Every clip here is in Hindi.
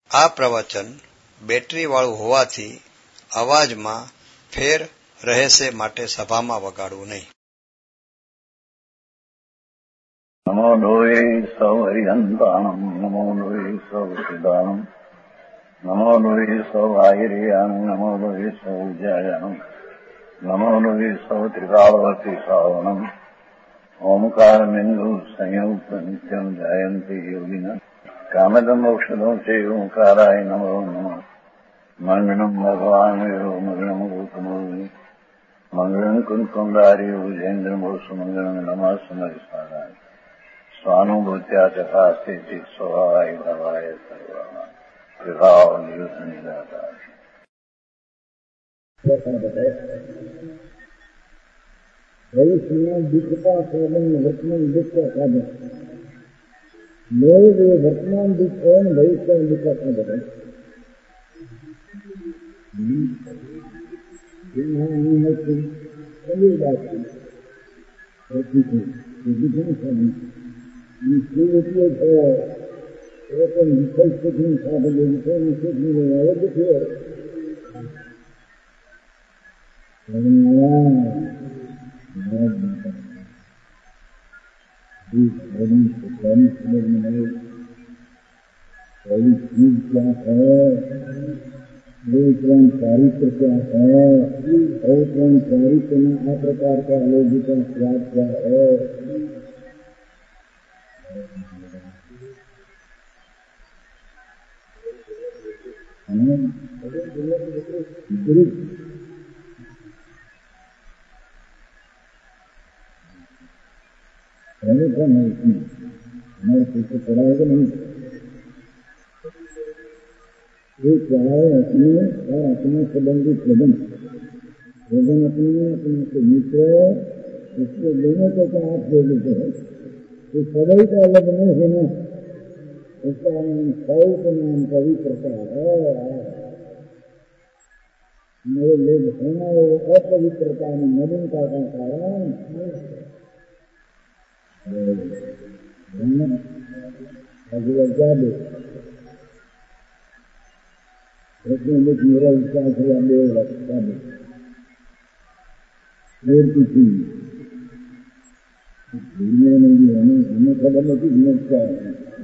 આ પ્રવચન બેટરી વાળું હોવાથી અવાજમાં ફેર રહેશે, માટે સભામાં વગાડવું નહીં. નમો લોહે સૌ હરિહંતાણમ, નમો લોહે સૌ સિદ્ધાણમ, નમો લોહે સૌ આહિર્યાણમ, નમો લોહે સૌ જયાણમ, નમો લોહે સૌ ત્રિકાળવતી શ્રાવણમ. ઓમકાર બિંદુ સંયુક્ત નિત્યમ જાયંતિ યોગિના કામદમ મોક્ષદમ છે ઓંકારાય નમો નમઃ. મંગળમ ભગવાન વિરો મંગળમ ગૌતમોની મંગળમ કુંકુંડારી ભુજેન્દ્રમોષ મંગળમ નમઃ સમરિસારાય સ્વાનુભૂત્યા ચકાસ્તે ચિત સ્વભાવાય ભવાય સર્વમાં વિભાવ નિયુદ્ધ નિરાકાર. ભવિષ્યમાં દુઃખતા સાધન વર્તમાન દુઃખ का साधन. लोग ये वर्तमान दुख है, भविष्य में दुख का साधन है. सभी बात है चीज क्या है, दूसरा चारित्र क्या है, और चारित्र में आ प्रकार का अलौकिक स्वाद क्या है. हमारे पीछे पड़ा होगा नहीं. एक है अपने और अपने संबंधित प्रबंध अपने के मित्र, उसको लेने को क्या आप दे देते हैं. तो सभी का अलग नहीं है ना. उसका नाम सौ के नाम पवित्रता है. मेरे लोग होना वो अपवित्रता में नवीनता का कारण जादू. उसमें मुझ मेरा विश्वास हुआ मेरे लगता है की चीज दुनिया में भी हमें खबर नहीं समझता है.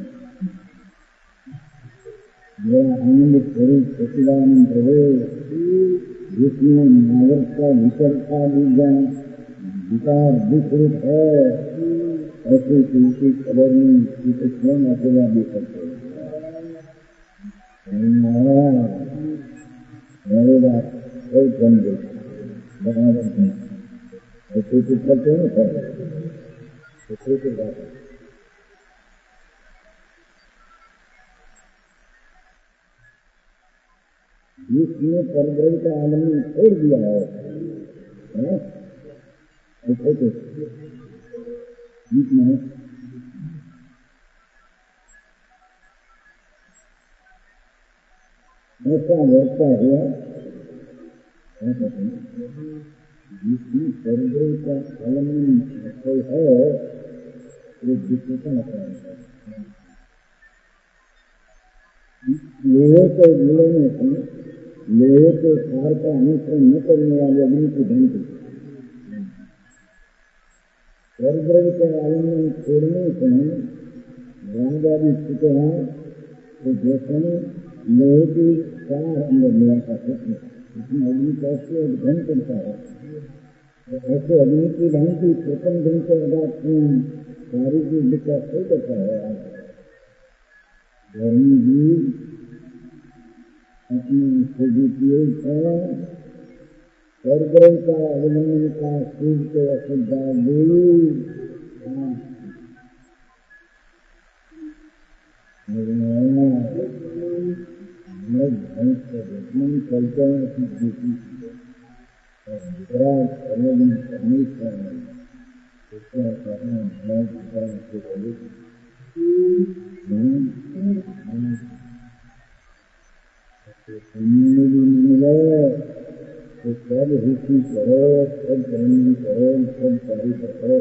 मेरा आनंद स्वरूप सचिदानंद प्रभु, जिसमें नागरिकता विचरता विज्ञान विकार विकृत है, ऐसे किसी खबर नहीं किसी स्वयं अकेला भी सकते. मेरे बात कोई कम दे बराबर नहीं. ऐसे कुछ करते हैं सर, ऐसे की बात है. जिसने परब्रह्म का आलम छोड़ दिया है, ऐसे तो बीच में ऐसा वर्ता हुआ जिसमें परब्रह्म का आलम है, वो दिखता है. लोहे के जिले में लोहे के सार का अनुसरण न करने वाले अग्नि की घंटी परब्रह्म के आलम में छोड़ने से रामदारी चुके हैं. तो जैसे लोहे की सार अंदर मिला का सकते इसमें अग्नि कैसे अध्ययन करता है. ऐसे अग्नि की घंटी प्रथम दिन के बाद सारी की विकास हो करता है. धर्मी जी अपने सदुपयोग है परब्रह्म का अवलंबन का सूर्य को अश्रद्धा दुश्मन चलते हैं अपनी ड्यूटी और दूसरा संयोजन करने का उसका करना मिले तो सब हिस्सी करो, सब करनी करो, सब कार्य करो.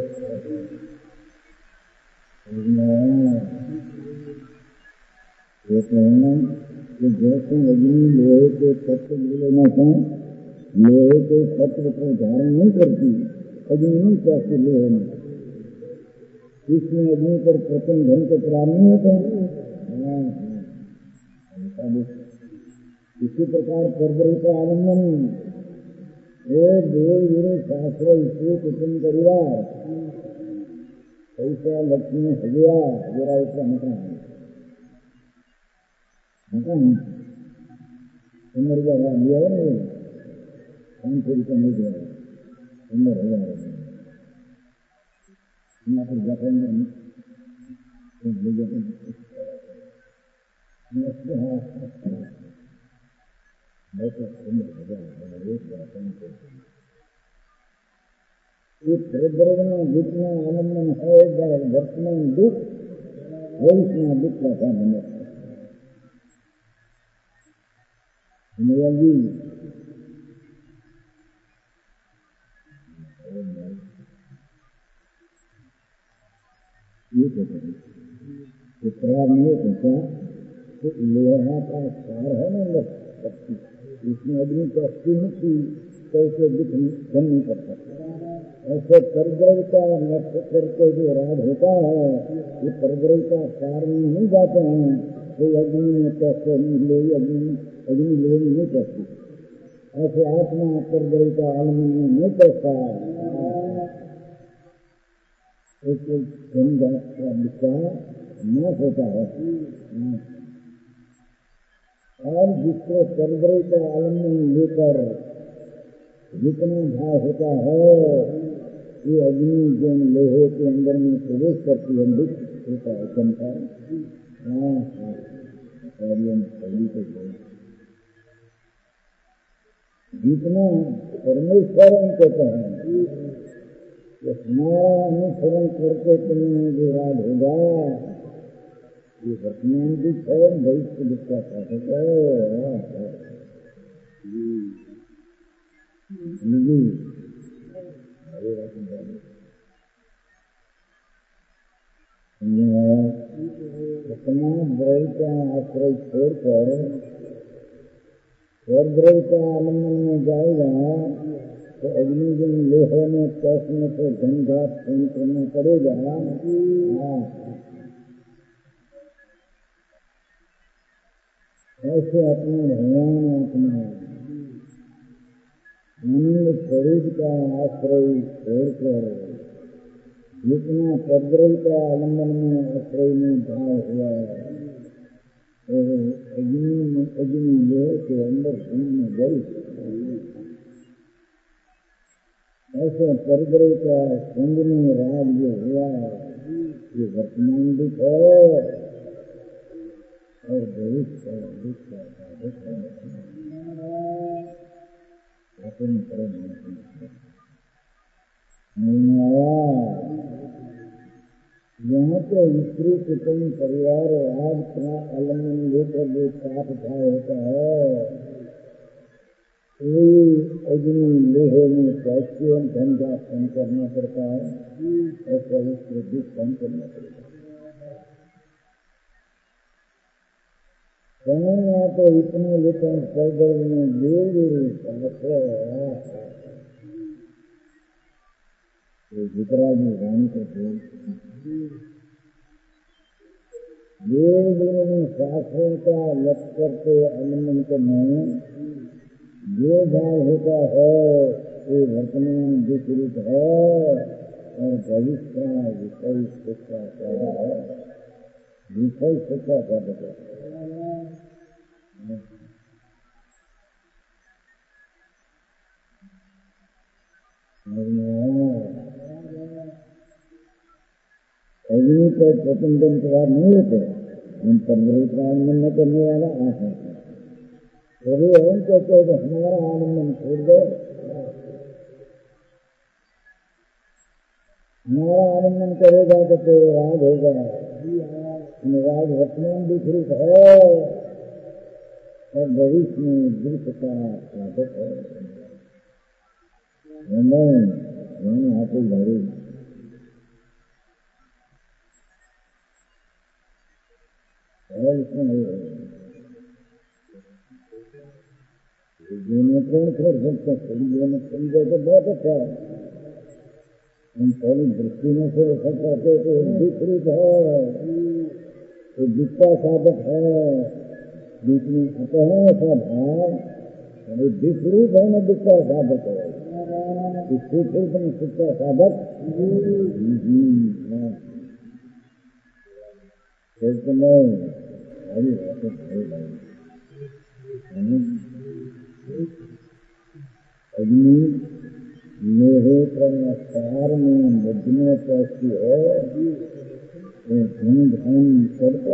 ये कहना कि जैसे अग्नि लोहे के तत्व लेना चाहें, लोहे के तत्व को धारण नहीं करती, अग्नि नहीं चाहती लोहे में, इसमें अग्नि पर प्रथम धन के प्रारंभ नहीं होते हैं। इसी प्रकार परब्रह्म का आलम्बन देव गुरु शास्त्र इसलिए कुटुंब परिवार ऐसा लक्ष्मी हजरा जरा ऐसा मकान उम्र का लिया है ना, हम फिर को नहीं दिया उम्र हो जाए यहाँ पर जाते हैं जितना आनंदन है वर्तमान दुख भविष्य दुख का साधन है। ये खराब नहीं होता, लोहा का सार है ना शक्ति, इसमें अग्नि की अस्थि मुक्ति कैसे दुख बन नहीं करता। ऐसे परब्रह्म का नक्षत्र के जो राज होता है, ये परब्रह्म का सार में नहीं जाते हैं, तो अग्नि में कैसे अग्नि लोग नहीं करती। ऐसे आत्मा परब्रह्म का आलम्बन में नहीं करता। एक धनजात का विचार नाश होता है, और जिसको परब्रह्म का आलम्बन लेकर जितना भाव होता है, ये अग्नि जो लोहे के अंदर में प्रवेश करती है, दुख होता है चमका। जितना परमेश्वर कहते हैं, हमारा अनुसरण करके तुम्हें जो राज होगा, ये वर्तमान दुख है, भविष्य दुख का साधक है। अपना ब्रह्म का आश्रय छोड़कर और ब्रह्म का आलम्बन में जाएगा, तो अग्नि दिन लोहे में कैसने को धनघात फोन करना पड़ेगा। ऐसे अपना भगवान अपना आनंद स्वरूप का आश्रय छोड़कर जितना परब्रह्म का आलम्बन में आश्रय में भाव हुआ, तो अग्नि लोहे के अंदर में गई। ऐसे परब्रह्म का संग में राज जो हुआ, ये वर्तमान दुख है और भविष्य दुख का साधक है। यहाँ तो स्त्री कुटुंब परिवार राज का आलम्बन लेकर जो साथ भाव होता है, अग्नि लोहे में कैसे धन का कम करना पड़ता है, ऐसा उसको दुख कम करना पड़ता है। यहाँ तो इतने लेकिन पैदल में जितरा में रानी को में शास्त्रों का लक्ष्य के आलम्बन करने जो भाव होता है, वो वर्तमान विपरीत है और भविष्य का विषय शिक्षा है, विषय शिक्षा का बता अग्नि को प्रथम दिन के बाद नहीं होते, हम परब्रह्म का आनंद करने वाला आशा है। हम कहते हैं कि हमारा आनंद छोड़ दे, हमारा आनंद करेगा तो तेरे राज होगा। राज वर्तमान विपरीत है और भविष्य में दुख का साधक है। हाथी घड़ी इसमें नहीं है। जीवन कौन कर सकता है? जीवन समझे तो बहुत अच्छा है। हम पहली दृष्टि में से सब कहते तो विपरीत है, तो दिक्का साधक है, बीच में अपह ऐसा भाव विपरीत है न दिक्का साधक है। विपरीत में शिक्षा साधक अग्नि मेरे प्रकार में बदने कैसी है, धन धन करते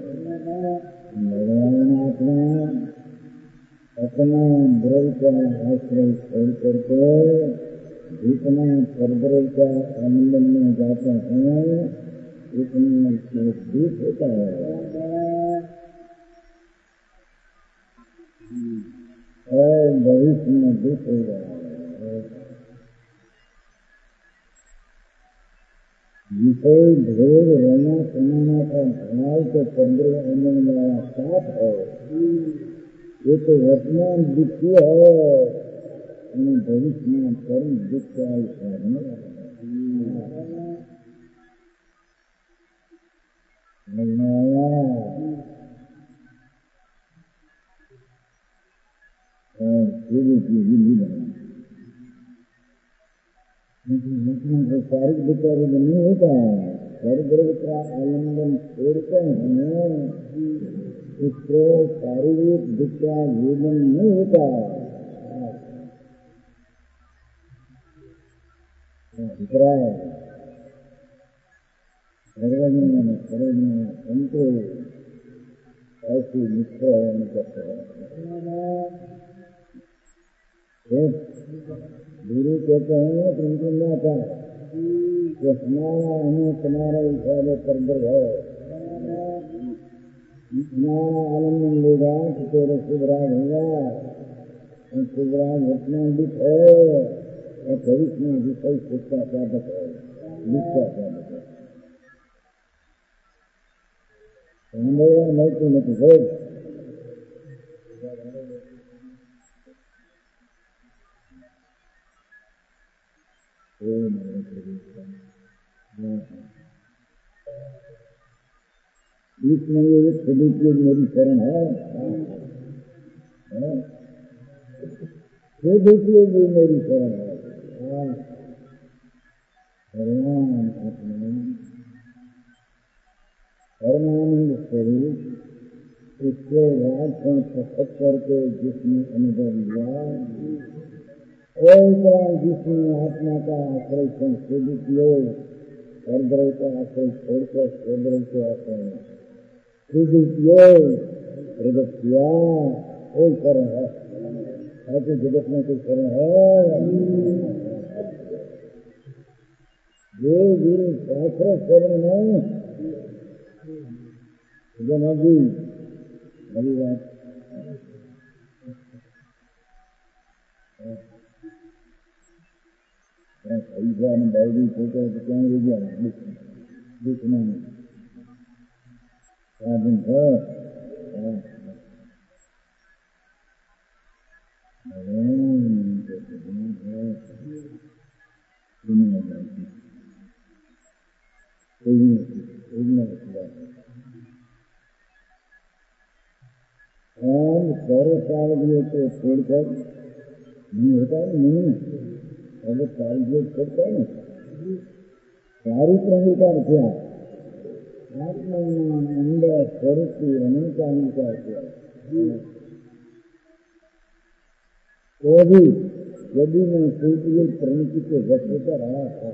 भगवान आत्मा अपना द्रव का आश्रय छोड़ करके जितना परद्रव का आनंद में जाते हैं उतना दुख होता है और भविष्य में दुख हो रहा है। विषय भोग रहना सुनाना का भाव तो परद्रव आनंद वाला साथ है, ये तो वर्तमान दुखी है, भविष्य में परम दुख का साधन शारीरिक विचार नहीं होता है। स्वर्ग का आलम्बन छोड़ते हैं उसको शारीरिक विचार जीवन नहीं होता है। उनको ऐसी मित्र करते हैं। गुरु कहते हैं कि उनको ना पाए कि हमारा हमें तुम्हारा हिसाब परदर है, हमारा आनंद लेगा तो तेरे शुभराज होगा, शुभराज घटना दुख है और भविष्य में भी कई शिक्षा साधक है, निष्ठा साधक है। नहीं तो नहीं इसमें ये खुदी की मेरी शरण है, खुदी की भी मेरी शरण है। भगवान अपने परमानंद स्वरूप इसके बाद प्रकट करके जिसने अनुभव लिया और जिसने आत्मा का आश्रय संशोधित किए परद्रव का आश्रय छोड़कर परद्रव के आश्रय प्रकट किया, कोई शरण है ऐसे जगत में कोई शरण है? ये गुरु शास्त्र शरण नहीं नदी नदी बात ऐसा डायरी छोटे तो क्या हो गया दिखना साधन है। सर्व सावधियों को छोड़कर नहीं होता नहीं, सर्व सावधियों छोड़ता है ना चारित्र अंगीकार किया, आत्मा अंदर स्वरूप की रमण का अंगीकार किया। तो भी यदि मैं सूर्य प्रणति के वस्त्र पर रहा था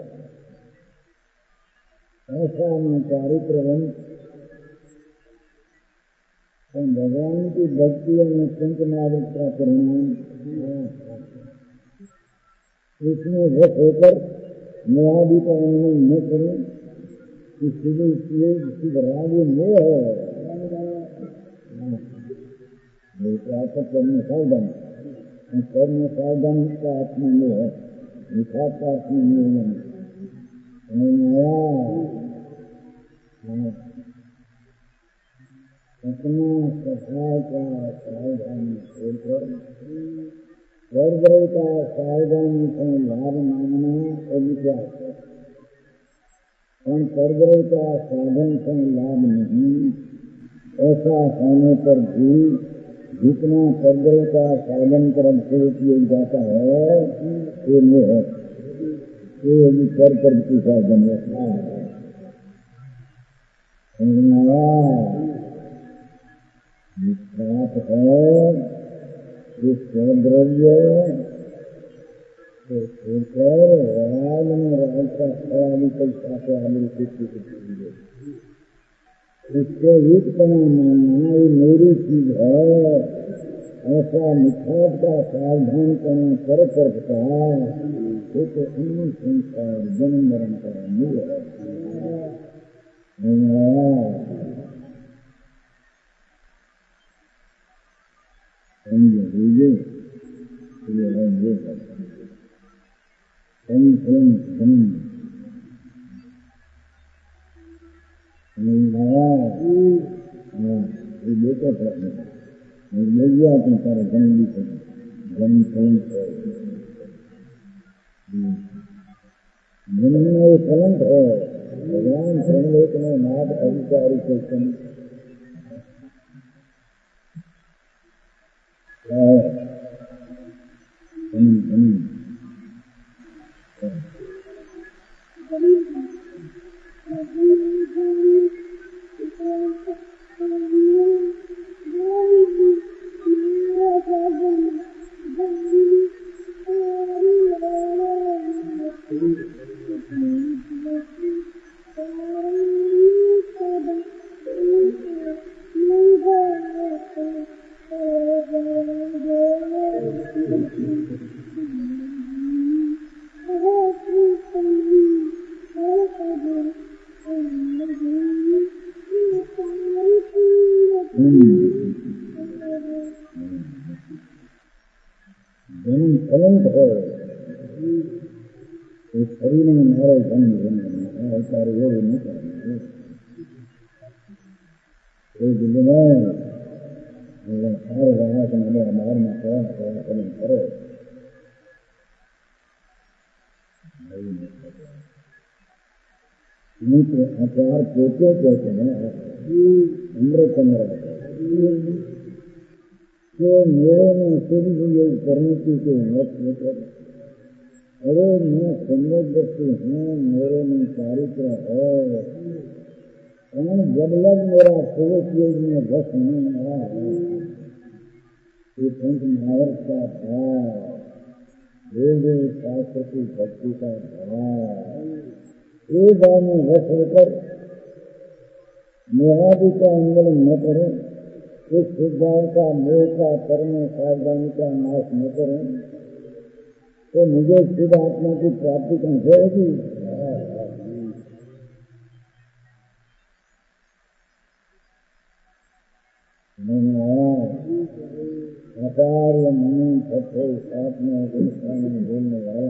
ऐसा मैं चारित्र भगवान की भक्ति और निश्चिंत नागरिक का परिणाम इसमें वश होकर न्यायाधि का अनुमान न करें कि शुभ राग में है करने सावधान करने सावधान का आत्मा में है, विकास का आत्मा में अपना स्वभाव का सावधानी छोड़कर स्वर्ग का सावधानी से लाभ मांगना और विश्वास है। स्वर्ग का साधन से लाभ नहीं, ऐसा होने पर भी जितना स्वर्ग का साधन कर किया जाता है वो नहीं है, ये भी कर की साधन है। विश्वास है कि स्वद्रव्य तो छोड़कर राज में राज का खड़ा निकल पाते आगे इससे एक समय मानना ये मेरी चीज है, ऐसा निखात का सावधान करना कर सकता है ये तो अन्य संसार जन्म मरण का मूल है। जन्म में कलंक है, भगवान संलेख में नाद अधिकारी को कलंक है, इस शरीर में हमारे जन्म ऐसा योग नहीं करना दिल में सारे रहा कि मैंने हमारे में कलम करो मित्र आचार पोते कहते हैं अमृत तो मेरे में शुभ योग करने की कोई मत कर। अरे मैं संवेदशी हूँ, मेरे में चारित्र है, जब लग मेरा पुरुष योग में बस नहीं आया है ये संत महावर का भाव, वेद शास्त्र की भक्ति का भाव ये भाव में बस होकर मोहादि का अंगल न करें, इस सिद्धांत का मोह का कर्म सावधानी का नाश न करें तो मुझे शुद्ध आत्मा की प्राप्ति कहाँ होगी। आचार्य मनी सत्य आत्मा के सामने बोलने वाला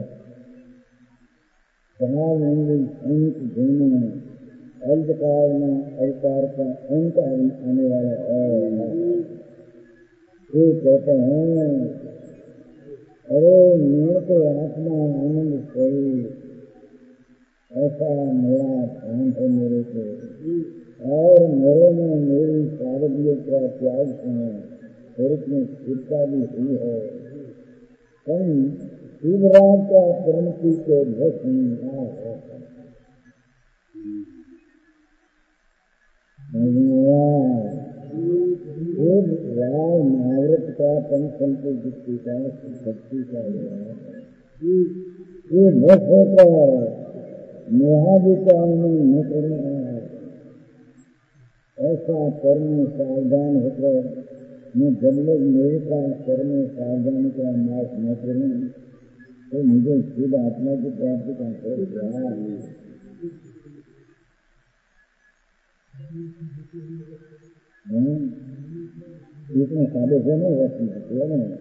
समाज में संत जीवन अल्पकाल में अवतार का अंत आने वाला है। ये कहते हैं अरे मैं तो आत्मा आनंद स्वरूप, ऐसा मेरा ध्यान है मेरे को, और मेरे में मेरी शारीरिक का त्याग है, स्वरूप में स्थिरता भी हुई है, शिवराज का क्रांति के भस नहीं है। राय महाव्रत का पंचम को दृष्टि का भक्ति का ये भस होकर मोहादि का न करना है, ऐसा कर्म सावधान होकर मैं जब लोग मेरे का कर्म सावधान का नाश न करूँ तो मुझे शुद्ध आत्मा की प्राप्ति का है। इतने सादे से नहीं रहती है ना,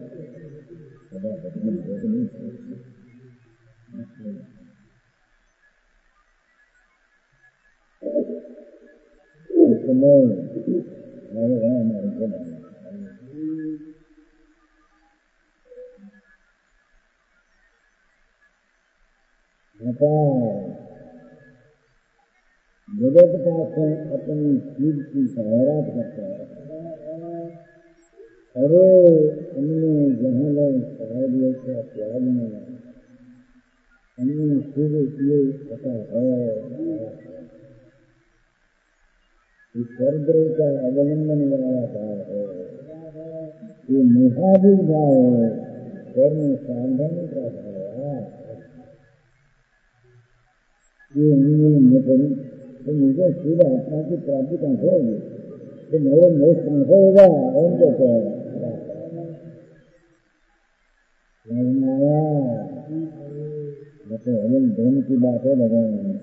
जगत का अपनी चीज की जाहिरात करता है। अरे उनमें जहाँ लोग शराब लेकर त्याग में उनमें शुभ किए पता है कि स्वर्ग का अवलंबन वाला भाव है, ये मुहादिक भाव है, स्वर में सावधानी का भाव है। ये उन्हें तो मुझे शुद्ध आत्मा की प्राप्ति कहाँ होगी, तो मेरे मोक्ष कहाँ होगा, उनको तो हमें धर्म की बात है भगवान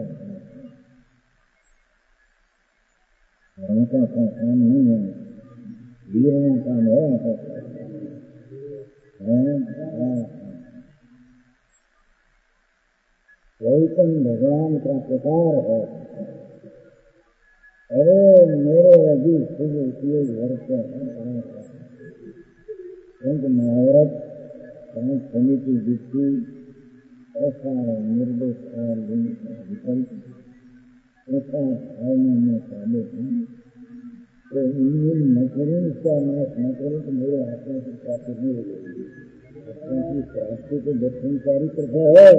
का काम नहीं है, वीर काम है। वैतन भगवान का प्रकार है। अरे मेरे अभी शुभ उपयोग वर्ष महावरत समिति दृष्टि ऐसा निर्देश और विकल्प ऐसा भावना में शामिल हैं, तो इन न करूँ, इसका नाश न करूँ तो मेरे आत्मा की प्राप्ति नहीं होगी। आत्मा की प्राप्ति तो दक्षिणकारी प्रथा है,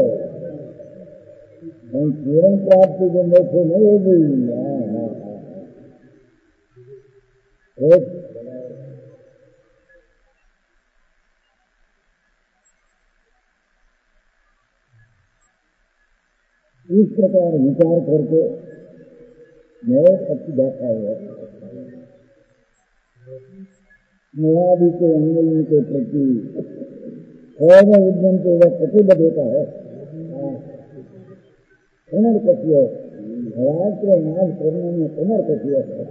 पूर्ण प्राप्ति जो मोक्ष नहीं होगी। इस प्रकार विचार करके मैं अच्छी व्याख्या है। मुआदि के अंगों के प्रति सर्व उद्यम से वह प्रतिबद्ध होता है। पुनर्कथ्य राष्ट्र नाश करने में पुनर्कथ्य है।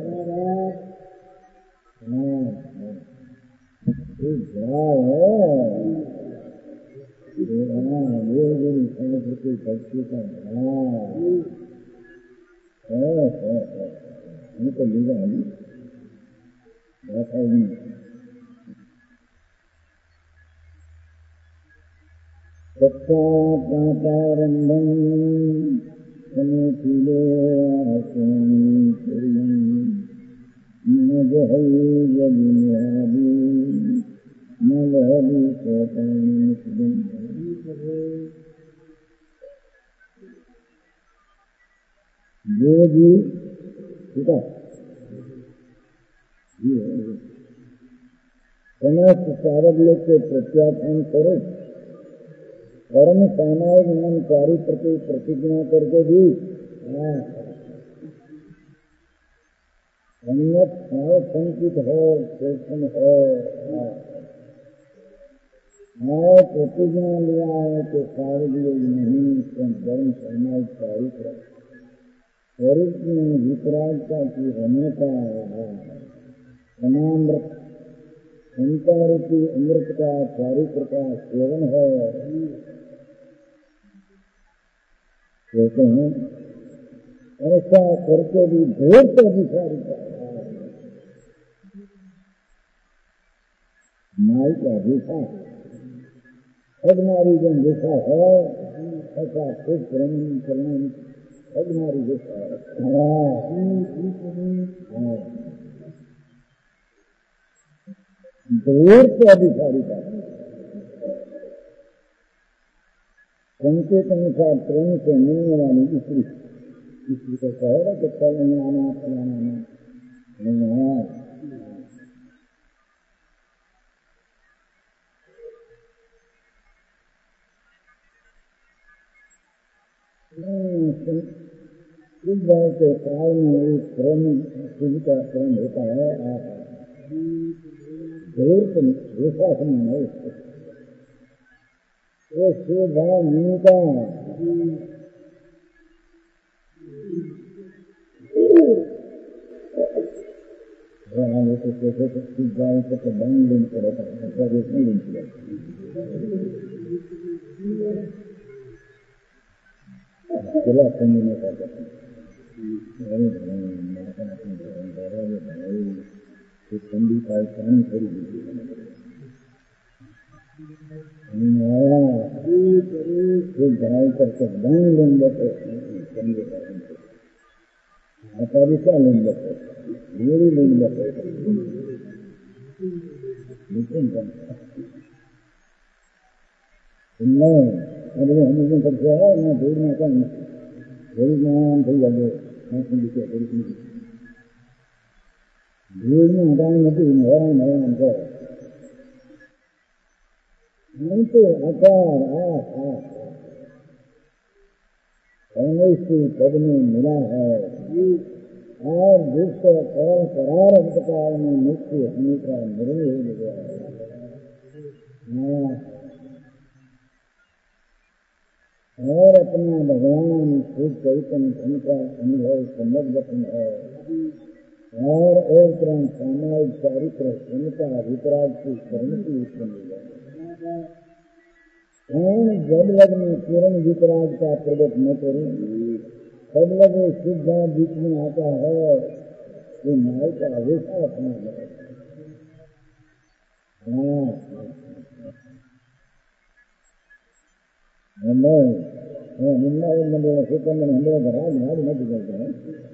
भाव है ये गुरु संस्कृति भक्ति का भाव है। तो लिखा है सत्तारंभम समीतिले जो भी ठीक है समस्त सारद लोग के प्रत्याख्यान करे, कर्म सामायिक मन कार्य प्रति प्रतिज्ञा करके भी संगत है, संकित है, चेतन है, प्रतिज्ञा लिया है कि कार्य लोग नहीं, कर्म सामायिक कार्य शरीर में विपराधता की रमणता समामृत संसार की अमृत का चारित्र का सेवन है। कहते हैं ऐसा करके भी ढेर से अधिकारी नाई का देखा अगनारी जन देखा है, ऐसा खुद प्रेम करना अगनारी देखा है। ढेर से अधिकारी का संकेत अनुसार प्रेम से मिलने वाली स्त्री को कहेगा कि कल नहीं आना, फलाना नहीं आना। इस बात के काल में एक प्रेम शिव का प्रेम होता है। ढेर से विश्वास नहीं है वो शिव भाव मिलता तो बंद दिन पर रहता है, ऐसा रेट नहीं दिन पर चला समझने का ठंडी पाकिस्तानी खड़ी ढाई करके दान लेंगे तो क्या लेंगे मेरी लेंगे लेकिन नहीं अरे हमें करते है मैं ढूंढना का थोड़ी नाम थी जाए मैं लिखे ढूंढना हटाने नहीं नया नया अंतर नहीं तो आकार ऐसी पद में मिला है और जिसको और करार अंतकाल में मुक्ति होने का निर्णय हो गया है और अपना भगवान खुद चैतन्य धन का अनुभव समर्पण है और एक तरह सामाजिक चारित्र उनका वितराग की शरण की उत्पन्न जब लग में किरण वितराग का प्रकट न करें तब लग सिद्धा बीच में आता है कि नाय का हमेशा अपना है निन्ना सुकन हमारे घराज नाज मत करते हैं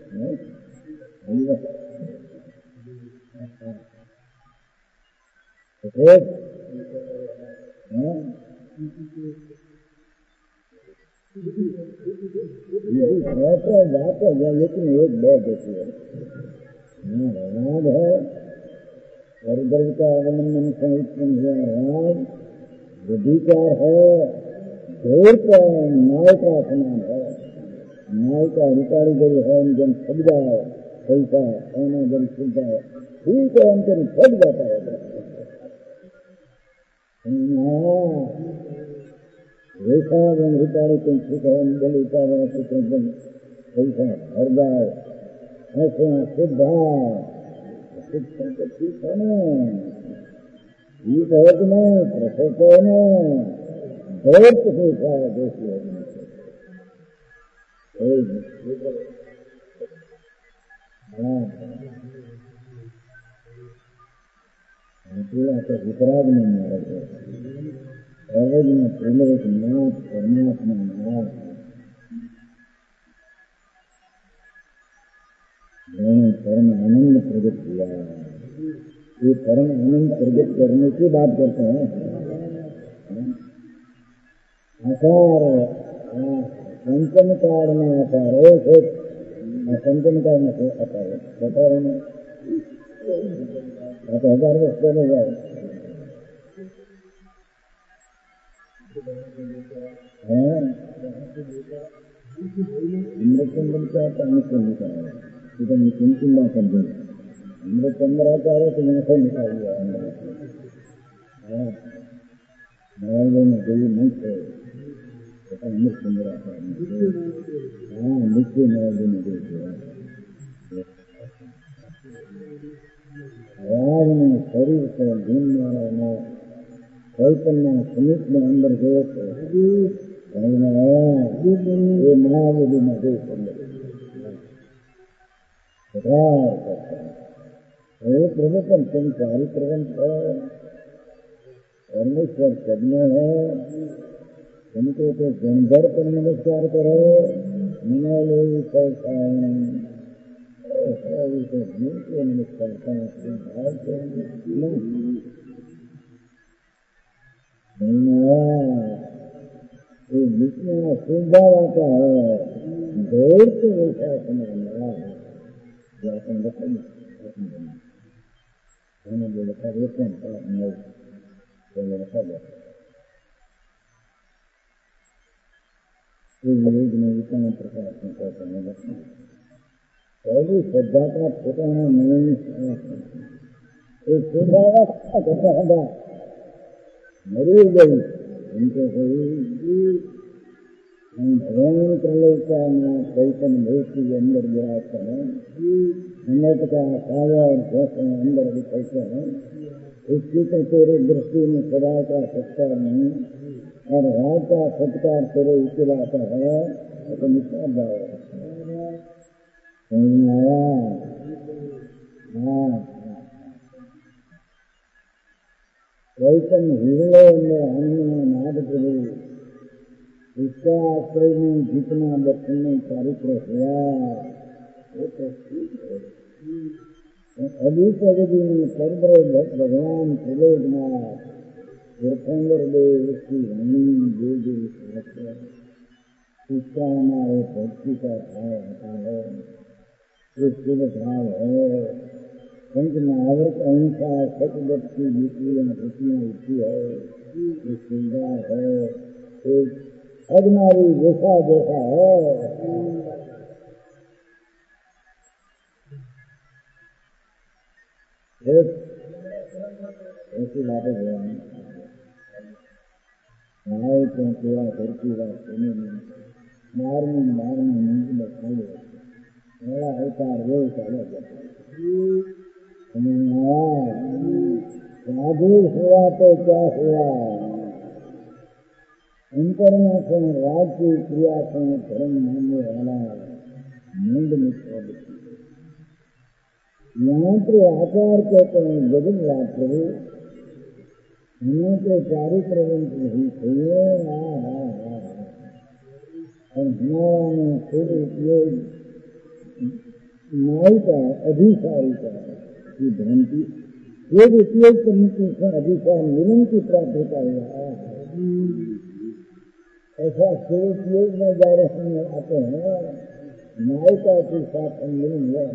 बात है लेकिन एक बात होती है राग है और गर्व का अवलंबन से उत्पन्न हुआ राग विधिकार है देर का न्याय का समान है न्याय का अधिकारी जब है जन छप जाए पैसा सोना जन छुप जाए ठीक है अंतर छप जाता है रेखा जन अधिकारी को छुप है जल उतारा जन पैसा भर जाए ऐसे शुद्धा शिक्षण को ठीक है ना ठीक है कि नहीं प्रशस्त है ना बहुत होता है दोषी वितराग में मारा गया सर्वज में त्रिलोक नाथ परमात्मा मारा मैंने परम आनंद प्रकट किया ये परम आनंद प्रकट करने की बात करते हैं आकार पंचम कार में आकार है पंचम कार में आकार है बता रहे हैं 1000 वर्ष पहले जाए अमृतचंद्र क्या अमृतचंद्र का है इधर चिंता समझे अमृतचंद्र आता है तो यहाँ से निकाल दिया में कोई नहीं थे अमृतचंद्र आता है नित्य नवाजी में देखिए राज में शरीर से धूम मारा चैतन्य समीप में अंदर गए थे ये महाबोधि में देश प्रवचन संसारी प्रबंध है परमेश्वर सज्ञ है उनको तो जनभर पर नमस्कार करो मना लो पैसा नमस्कार जितना सुविधा आता है देर से वैसा समझना अपन हमें जो लखा देते हैं योग में इतना प्रकार से कहते हैं पहली श्रद्धा का ठिकाना नहीं एक श्रद्धा कहता है मरी गई उनको हम भगवान का चैतन्य मूर्ति के अंदर गिराते हैं हिम्मत का काया और जैसे अंदर विचलते हैं इसकी तो तेरे दृष्टि में सदा का सत्कार नहीं और राज का सत्कार तेरे उचित आता है तो निष्ठा जाएगा समझ में आया? हाँ, वैतन हिरलो हनुमान नाद प्रभु इसका आश्रय में जितना दर्शन में चारित्र हुआ वो तो ठीक है। अभी से यदि मैं परब्र भगवान त्रिलोकनाथ तीर्थंकर देव की वाणी जो जो इसका हमारे भक्ति का भाव आता है, ये शुभ भाव है। पंच महावृत अहिंसा सतव्रत की जितनी अनुभूतियाँ होती है ये सुविधा है। एक अजनारी जैसा जैसा है ऐसी बातें भगवान आए क्यों सेवा करती बात सुने नहीं मारने नींद बखाई बड़ा अवतार वो चला जाता राधे हुआ तो क्या हुआ अंतरमा से राज की क्रिया से धर्म मानने वाला मूड मित्र यहाँ पर आचार कहते हैं जगन राज प्रभु हमें तो चारित्र ही चाहिए। और हमारा में खुद उपयोग नायिका अधिकारी का की भ्रांति खुद उपयोग करने के अधिकार मिलन की प्राप्त होता हुआ ऐसा उपयोग में जा रहे हैं आते हैं नायिका के साथ सम्मिलन हुआ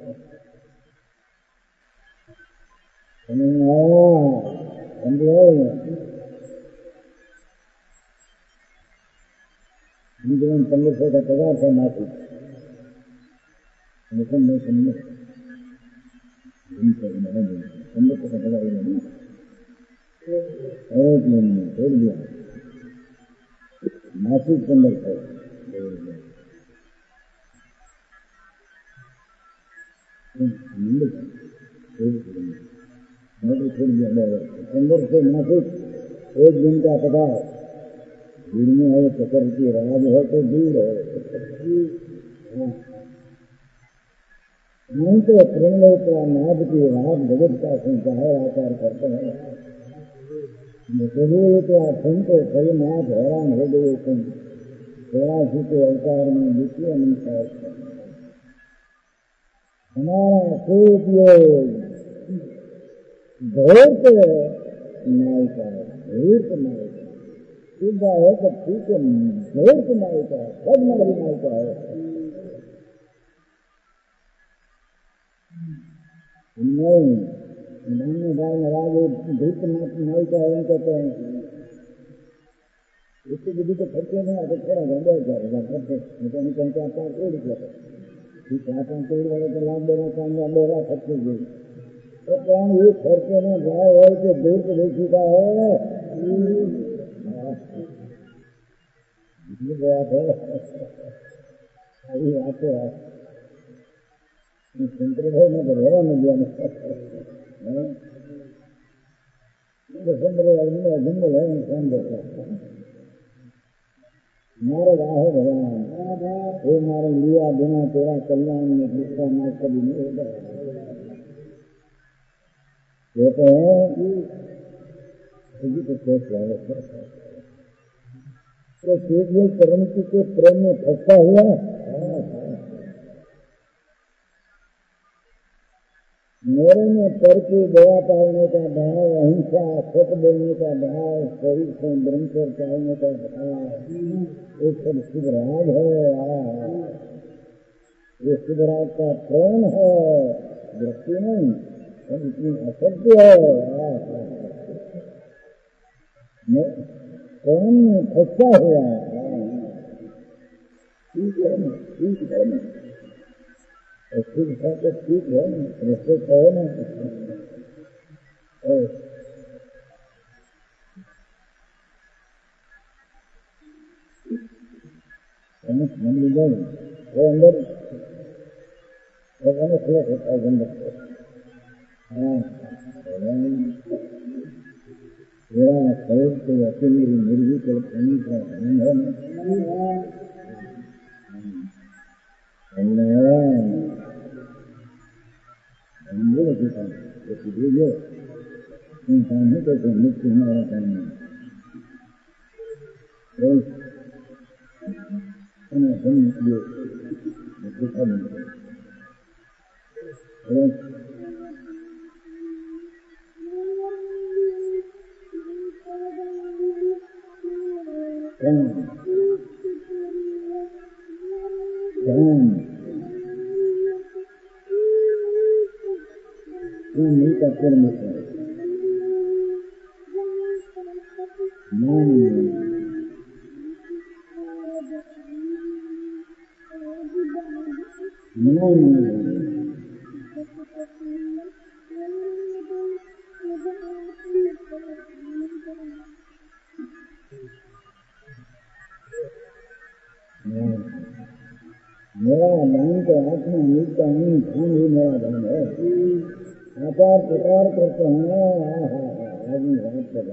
जीवन 1500 का पगार था माफी लेकिन मैं समझ 1500 का पगार नहीं एक महीने छोड़ दिया मासिक 1500 छोड़ दिया 1500 मासिक एक दिन का पगार दूर में है चक्कर की राज है तो दूर है नहीं तो प्रेमलोक का नाद की राज जगत का संचार आकार करते हैं संतो फलनाथ हैरान हो गए तुम 83 के अवतार में द्वितीय अनुसार हमारा उपयोग धैर्य नायिका धैर्य नायिका सीधा है तो ठीक है धैर्य नायिका सब नारी नायिका है नहीं महाराज धृतनाथ नायिका है कहते हैं इसकी विधि के खर्चे में आगे थोड़ा गंदा जाएगा कहीं क्या पार छोड़ दिया ठीक है पेड़ वाले को लाभ देना चाहेंगे मेरा खर्चे गई तो क्या ये खर्चे में जाए है कि दूर को देखी का है बात है अभी आते हैं शंकर भाई ने बधेरा में दिया जंगल है इंसान देखा मारे राह भगवान वो मारे लिया बिना तेरा कल्याण में जिसका नाच कभी नहीं होता कहते हैं तो सोच रहे करंती के प्रेम में फंसा हुआ मेरे में पर की दया पालने का भाव अहिंसा सत बोलने का भाव शरीर से ब्रह्मचर्य पालने का भाव एक सब शुभ राग है ये शुभ राग का प्रेम है दृष्टि नहीं इतनी असत्य है प्रेम में फंसा हुआ ठीक है ना ठीक है ना ठीक है तो ठीक है ना रेस्पेक्ट है ना मन लीजिए वो अंदर होता है अंदर हाँ मेरा शरीर तो अकेली मुर्गी को पानी का है ना ये इंसान ही तो मुक्ति हमारा काम है। मिलकर कर्म है मेरा मन तो आत्मा मिलता नहीं, धन ही मेरा धन है। आचार प्रकार करते हैं, आदमी रात को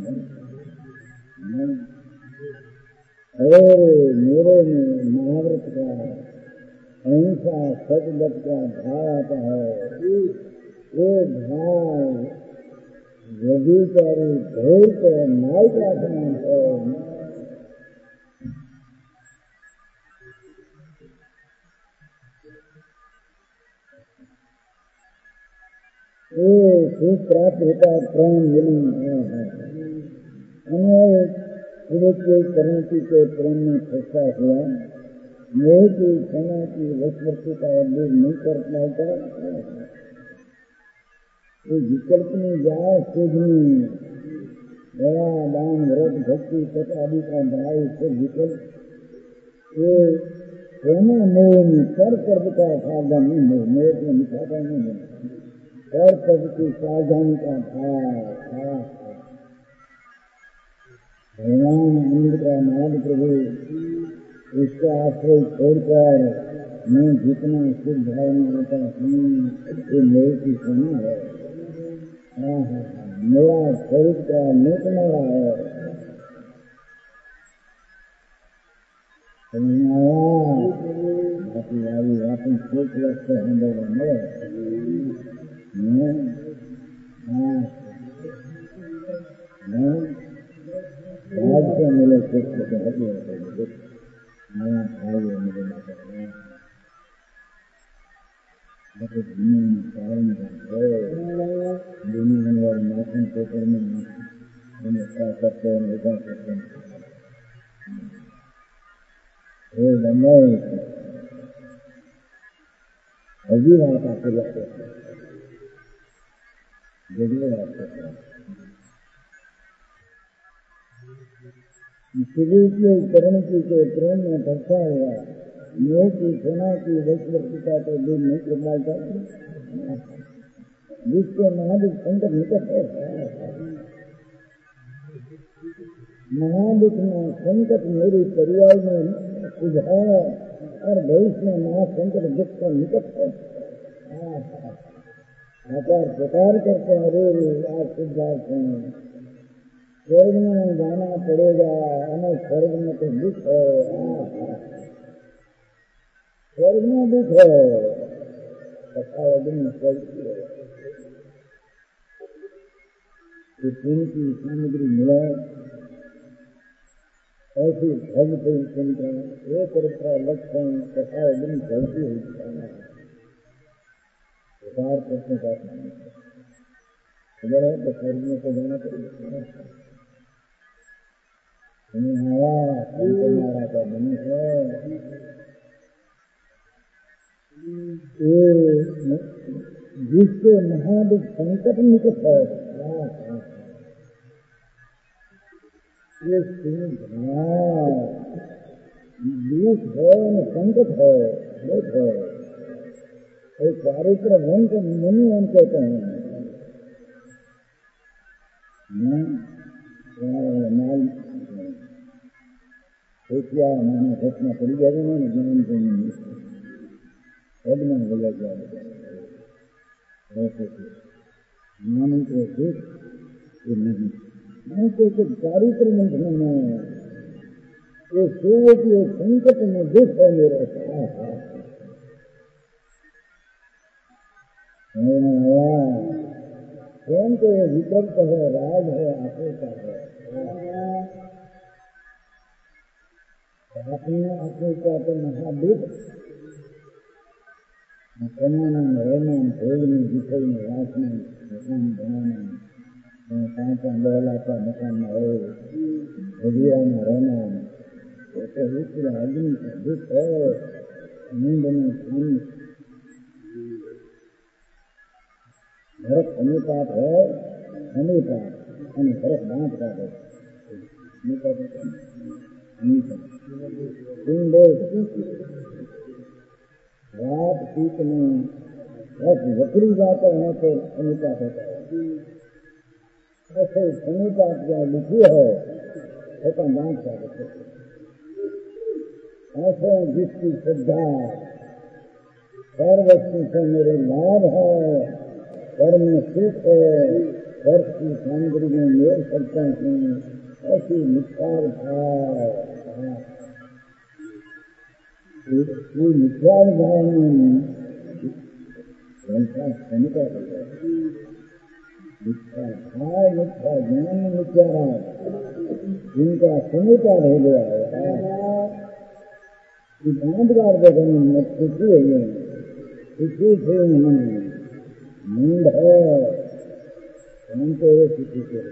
और मेरे में महाव्रत का अहिंसा सतव्रत का भाव आता है। ये भाव व्यभिचारी भेद के नाई का समान है। सुख प्राप्त होता है, प्रेम मिलन है। हमें करण के प्रेम में फंसा हुआ मोह की क्षमा की वशवर्ती का अभ्युदय नहीं कर पाता। विकल्प में जाए खोजनी दया दान व्रत भक्ति तथा आदि का भाव से विकल्प ये प्रेमा मोह में कर कर्म का सावधानी मोह में मिठाता नहीं है। कर कर्म की सावधानी का भाव भगवान आनंद का नाद प्रभु उसका आश्रय छोड़कर मैं जितना शुद्ध भावना आता हूँ ये मेरे की सोना है। मेरा शरीर का नेक मेरा है। बाकी वाली आपन सोच रखते हैं मेरे आज से मिले सोचते हैं नया भाई मेरे माता कारण दुनिया नाचन पेपर में क्या करते हैं क्या करते हैं अभी बात आपको लगते हैं जरूर आपको शुरू के करण की के प्रेम में फंसा हुआ मोह की सेना की वैश्वर्तिका को दूर नहीं कर पाता जिसके महादुख संकट निकट है। महादुख में संकट मेरे परिवार में सुधार और भविष्य में महासंकट दुख का निकट है। आचार प्रकार करते हैं रे आज सिद्धार्थ हैं स्वर्ग में जाना पड़ेगा हमें स्वर्ग में तो दुख है। स्वर्ग में दुख है तथा दिन की सामग्री मिला ऐसी धर्म परिश्रम एक तरफा लक्ष्य तथा दिन चलती हुई प्रकार करने का अगर है तो स्वर्ग में तो जाना पड़ेगा। हमारा का मन है जिसके महादुख संकट निकट है ये दुख है संकट है दुख है एक चारित्र वन को मनी वन कहते हैं। क्या मैंने घटना पड़ी जाएगी ना ज्ञान को नहीं बोला जाएगा ज्ञान को दुख नहीं मैं तो चारित्र मंत्र में ये सूर्य की एक संकट में दुख है मेरे स्वयं तो विकल्प है, राग है, आशंका है। अपने आशंका तो महादुख कमाना, रहना, भोगने, दिखाने, वासना, मकान बनाना, कांचा लोला का मकान में हो, हजिया में रहना, तो इसलिए आदमी का दुख है। नींद में खानी भरत अनुपात है, अनुपात અને ભરત દાંત કાઢે रात पीत में बस वक्री जाते हैं तो अनुपात होता है। ऐसे अनुपात जहाँ लिखी है तो दांत काढ़े। ऐसे जिसकी श्रद्धा हर वस्तु से मेरे लाभ है, घर में सुख है, घर की सामग्री में मेल करता हूँ, ऐसी निखार भाव निखार भाव में समिता हो गया। निखार भाव, निखार ज्ञान, निखारा जिनका समिता हो गया है। दांतगार देखने में खुशी है, खुशी से नींद है, शांत है, खुशी से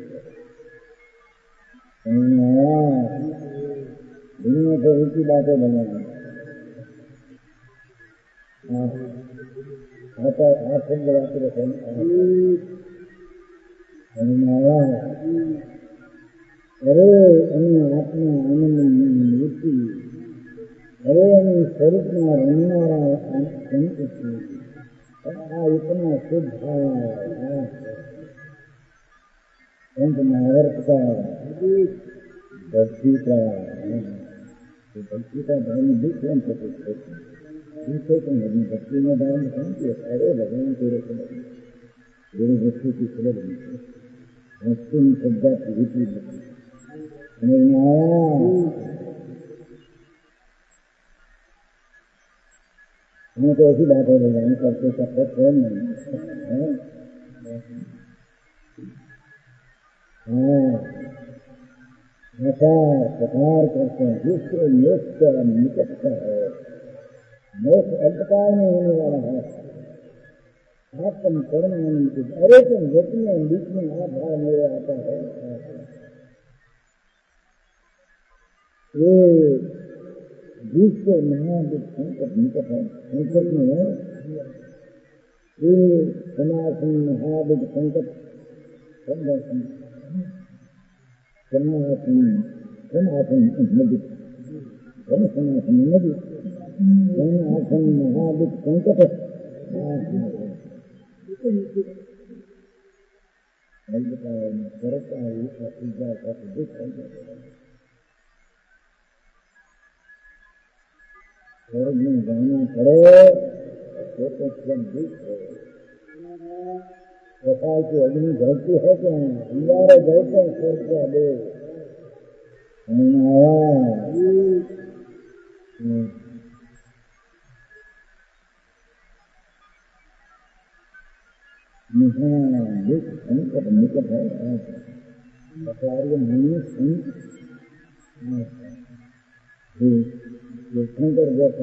दुनिया तो उसी बातें बने आसन लगाते रहते अरे अन्य आत्मा आनंद मूर्ति, अरे अन्य स्वरूप में रमनारा संतुष्टि, इतना शुद्ध संत महावर्त का भक्ति का धर्म भी स्वयं दूसरे को नहीं। भक्ति में धर्म शांति है। अरे भगवान तेरे को मेरी वस्तु की सुलभ नहीं, वस्तु में श्रद्धा की रीति समझ में आया। हमें तो ऐसी बात है भगवान करते सकते स्वयं नहीं। प्रकार करते हैं जिससे मोक्ष का निकट है। मोक्ष अंतकाल में होने वाला है। आत्म कर्म आनंद, अरे तुम जितने बीच में आप भाव मेरे आता है, ये बीच से महादुख संकट निकट है। संकट में है ये सनातन महादुख संकट सनातन नदी, सनातन नदी, सनातन महादुख संकट स्वर्ग में जाना पड़े तो स्वयं दुख है। प्रकाश की अग्नि जलती है क्या? अंगारे जलते हैं स्वर्ग का देव। दुख संकट निकट है। आचार्य शंकर जैसे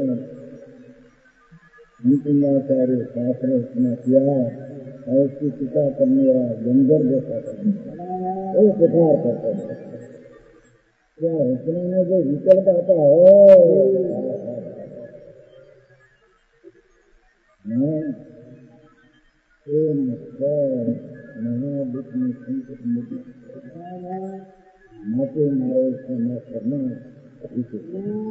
अंतिमाचार्य शास्त्र रचना किया, ऐसी पिता करने वाला गंजर जैसा वो प्रकार करता है। क्या रचना में जो विकल्प आता है महादुख में संकट माते मारे से न करना,